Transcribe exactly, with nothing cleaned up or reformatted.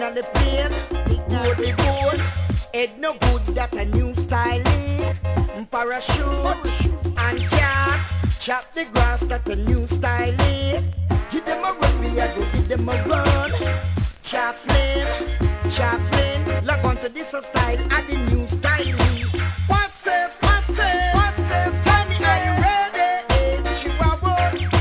on the plane, board the boat. Head no good, that a new style. Parachute and cat, chop the grass, that a new